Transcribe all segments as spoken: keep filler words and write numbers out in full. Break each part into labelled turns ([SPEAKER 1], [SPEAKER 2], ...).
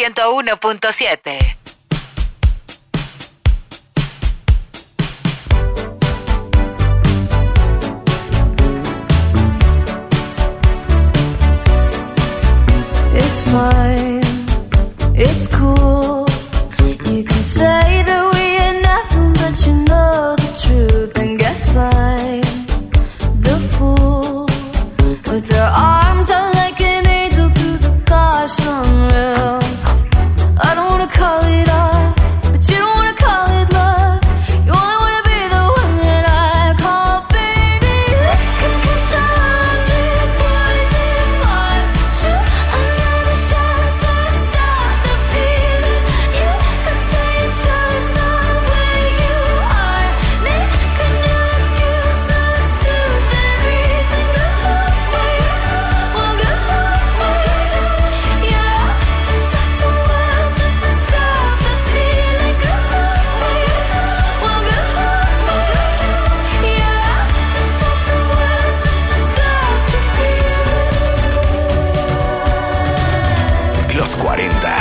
[SPEAKER 1] ciento uno punto siete.
[SPEAKER 2] It's fine, it's cool. You can say that we are nothing, but you know the truth. And guess I'm the fool with her arms out like an angel through the gosh unreal. I don't wanna call it off, but you don't wanna call it love. You only wanna be the one that I call baby. Liquor control me, poison heart. Shoot another shot to stop the feeling. You could say it's just not where you are. Me, can you excuse the truth and reason? Good luck, wait, well, good luck, wait. Your options are somewhere just to stop the feeling. Good luck, wait, well, good luck, wait. Your options are somewhere just to stop the feeling.
[SPEAKER 3] Los cuarenta.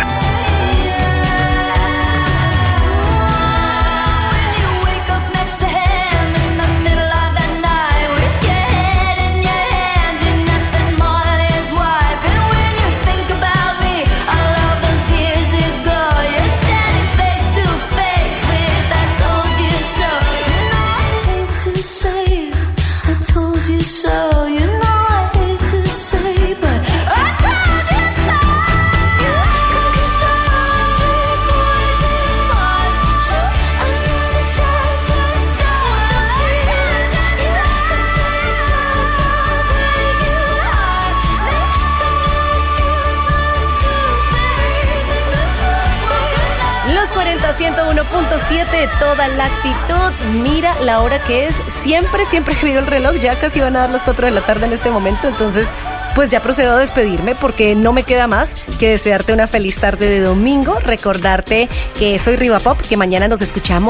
[SPEAKER 2] When you wake up next to him in the middle of the night with your head in your hands, you're nothing more than his wife. And when you think about me, all of those years ago, you're standing face to face with I told you so. You know I hate to say I told you so. You know I hate to say, but I told you so. You could control me, poison heart. Shoot another shot to stop the feeling. You could say it's just not where you are. Me, can you excuse the truth and reason? Good luck, good luck.
[SPEAKER 4] Los cuarenta, ciento uno punto siete, toda la actitud. Mira la hora que es. Siempre, siempre he querido el reloj. Ya casi van a dar las cuatro de la tarde en este momento. Entonces, pues ya procedo a despedirme porque no me queda más que desearte una feliz tarde de domingo. Recordarte que soy Riva Pop, que mañana nos escuchamos